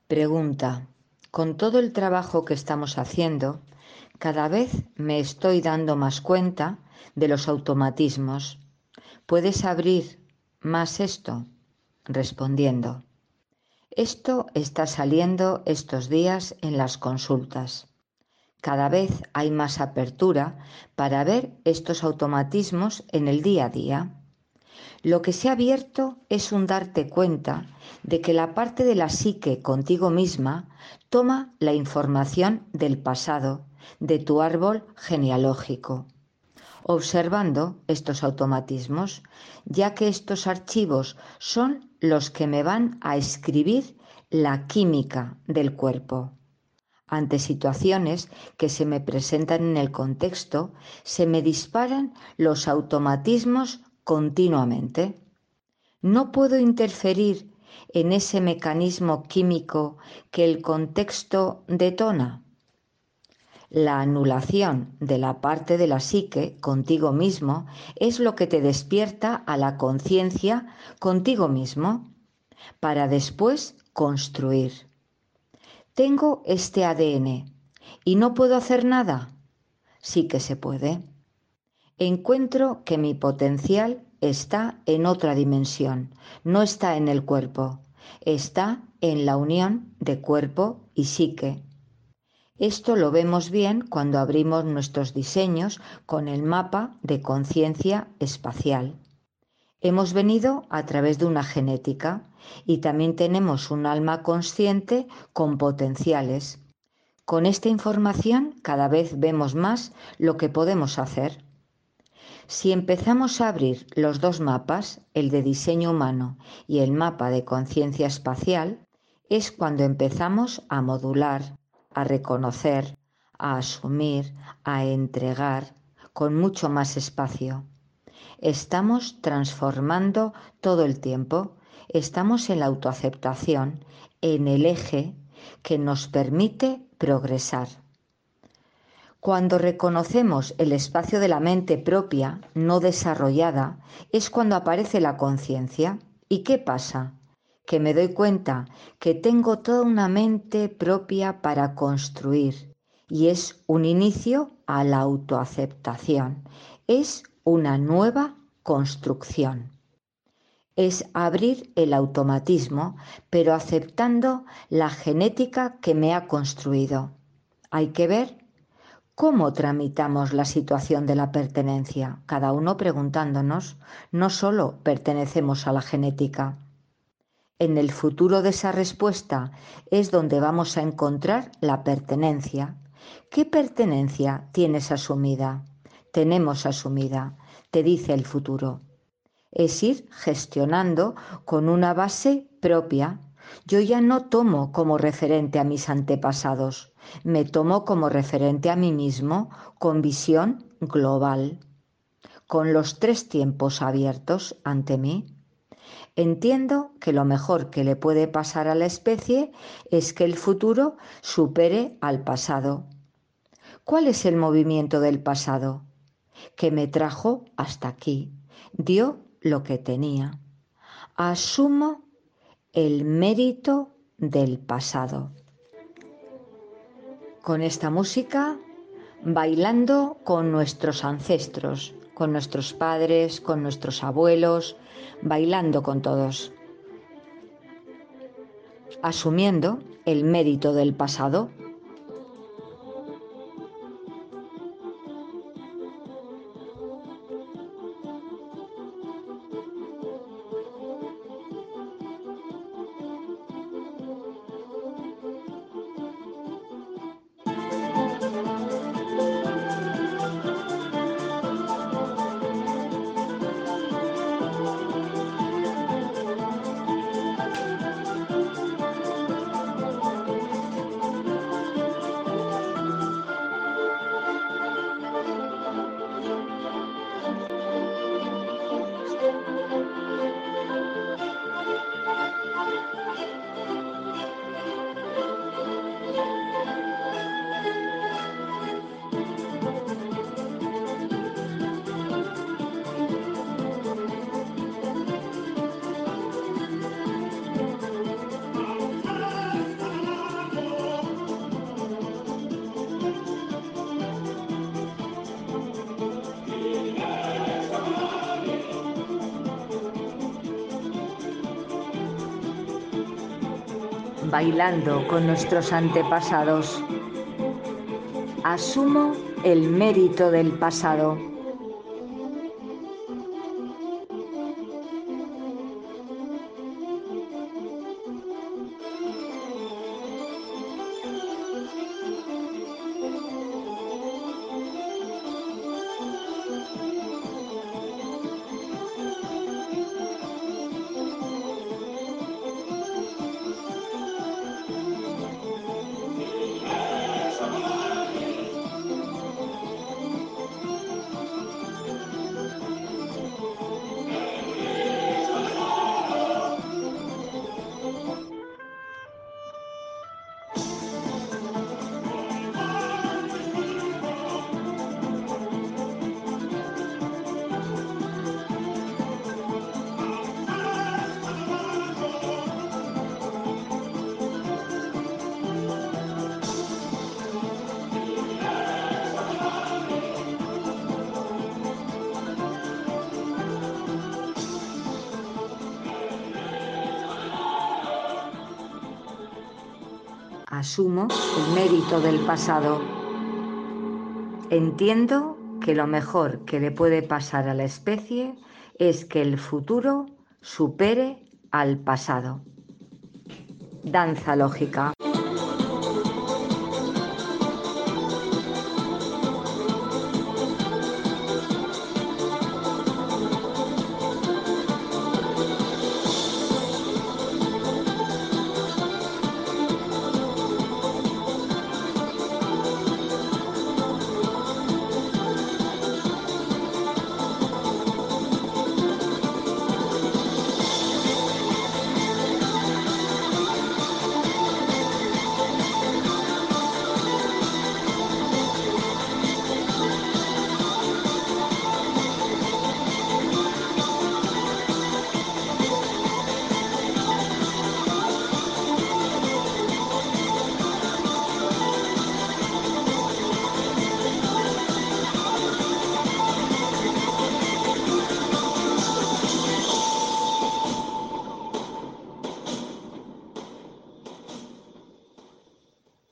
Pregunta: con todo el trabajo que estamos haciendo, cada vez me estoy dando más cuenta de los automatismos. ¿Puedes abrir más esto? Respondiendo: esto está saliendo estos días en las consultas. Cada vez hay más apertura para ver estos automatismos en el día a día. Lo que se ha abierto es un darte cuenta de que la parte de la psique contigo misma toma la información del pasado, de tu árbol genealógico, observando estos automatismos, ya que estos archivos son los que me van a escribir la química del cuerpo. Ante situaciones que se me presentan en el contexto, se me disparan los automatismos continuamente. No puedo interferir en ese mecanismo químico que el contexto detona. La anulación de la parte de la psique contigo mismo es lo que te despierta a la conciencia contigo mismo para después construir. Tengo este ADN y no puedo hacer nada. Sí que se puede. Encuentro que mi potencial está en otra dimensión, no está en el cuerpo, está en la unión de cuerpo y psique. Esto lo vemos bien cuando abrimos nuestros diseños con el mapa de conciencia espacial. Hemos venido a través de una genética y también tenemos un alma consciente con potenciales. Con esta información cada vez vemos más lo que podemos hacer. Si empezamos a abrir los dos mapas, el de diseño humano y el mapa de conciencia espacial, es cuando empezamos a modular, a reconocer, a asumir, a entregar con mucho más espacio. Estamos transformando todo el tiempo, estamos en la autoaceptación, en el eje que nos permite progresar. Cuando reconocemos el espacio de la mente propia, no desarrollada, es cuando aparece la conciencia. ¿Y qué pasa? Que me doy cuenta que tengo toda una mente propia para construir y es un inicio a la autoaceptación. Es una nueva construcción. Es abrir el automatismo, pero aceptando la genética que me ha construido. Hay que ver ¿cómo tramitamos la situación de la pertenencia? Cada uno preguntándonos, no solo pertenecemos a la genética. En el futuro de esa respuesta es donde vamos a encontrar la pertenencia. ¿Qué pertenencia tienes asumida? Tenemos asumida, te dice el futuro. Es ir gestionando con una base propia. Yo ya no tomo como referente a mis antepasados, me tomo como referente a mí mismo con visión global, con los 3 tiempos abiertos ante mí. Entiendo que lo mejor que le puede pasar a la especie es que el futuro supere al pasado. ¿Cuál es el movimiento del pasado? Que me trajo hasta aquí, dio lo que tenía. Asumo el mérito del pasado. Con esta música, bailando con nuestros ancestros, con nuestros padres, con nuestros abuelos, bailando con todos, asumiendo el mérito del pasado. bailando con nuestros antepasados. Asumo el mérito del pasado. Asumo el mérito del pasado. Entiendo que lo mejor que le puede pasar a la especie es que el futuro supere al pasado. Danza lógica.